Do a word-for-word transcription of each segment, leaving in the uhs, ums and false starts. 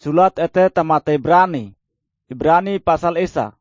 Sulat ete tamate Ibrani. Ibrani pasal esa.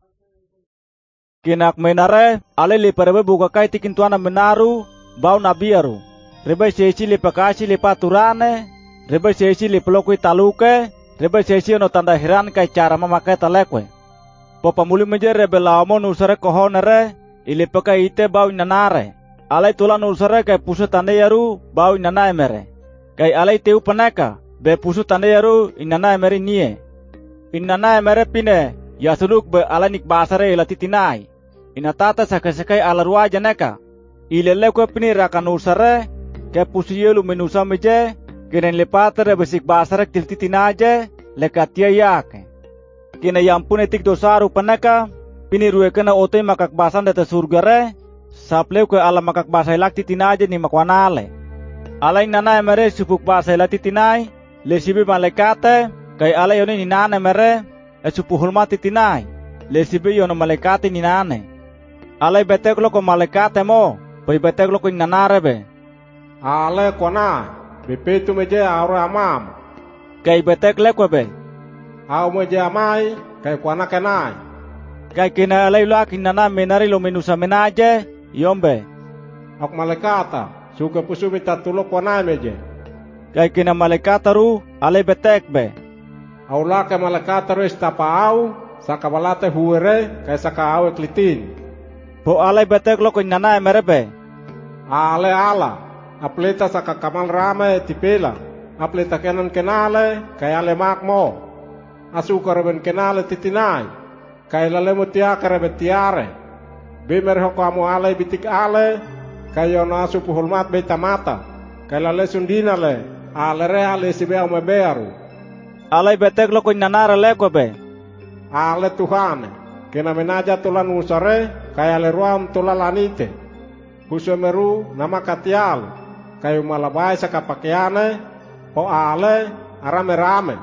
Kinak menare ale le perebe buka kai tikin tuana menaru bau nabiaru. Rebe sesi le pakashi le paturane, rebe sesi le pelokui taluke, rebe sesi ono tanda heran kai cara memakai talekwe. Popa muli meje rebe laomo nusare kohonere, ile pakai ite bau nanare. Alai tula nusare kai pusu tanda yaru bau nanai mere. Kai alai teu paneka, be pusu tanda yaru inanai mere nie. Inanai mere pine, ya suluk be alai nik basare ila titinai. Inatata sakai-sakai ala ruwa janeka. Ile lekwe pini raka nusare, ke pusu yelu menusa meje, kenen lepatare besik basare til titinaje, lekatia yake. Kena yampune tik dosaru paneka, pini ruwe kena ote makak basan data surgare, sapleu ke ala makak basai lak titinaje ni makwanale. Alai nana mere supuk basai lak titinai, le sibi malekate, kai alai yoni ni nane mere, e supu hulma titinai, le sibi yono malekate ni nane. Alai betek lo ko malekate mo, pai betek lo ko nanarebe. Ale kona, bepetu meje aure amam. Kai betek lekwe be. Au meje amai, kai kwana kenai. Kai kena alai lo akin nana menari lo menusa menaje, yombe. Ak malekata, suka pusu mita tulo kwana meje. Kai kena malekata ru, alai betek be. Au lake malekata ru istapa au, sakabalate huere, kai saka au eklitin. Po alai betek lo ko nana merebe. Ale ala, apleta saka kamal rame tipela, apleta kenan kenale, kay ale makmo. Asuka reben kenale titinai, kay lale mutia karebe tiare. Bimer hoko amu ale bitik ale, kay ono asu puhulmat beta mata, kay lale sundinale, ale re ale sibe au mebearu. Alai betek lo ko nana lekwe be. Ale Tuhane, kena menaja tulan usare, kay ale ruam tulalanite. Kusumeru nama katial, kayu malabai sakapakeane, po ale arame rame.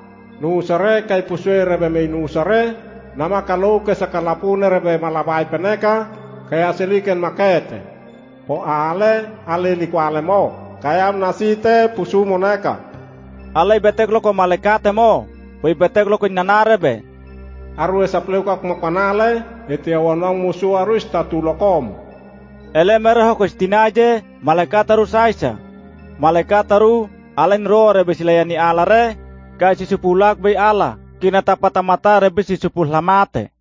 Nusare kay pusue rebe me nusare, nama kaluke sakalapune rebe malabai peneka, kaya siliken makete. Po ale ale likwale mo, kaya nasite pusu moneka. Alai betek lo ko malekate mo, pai betek lo ko nanarebe. Arue sapleuka kumakanale, eti awanang musu arus tatulokom. Ele merah ko istinaje malekataru saisa. Malekataru alen ro rebe silayani alare, kai si sepulak be ala, kina tapata mata rebe si sepul lamate.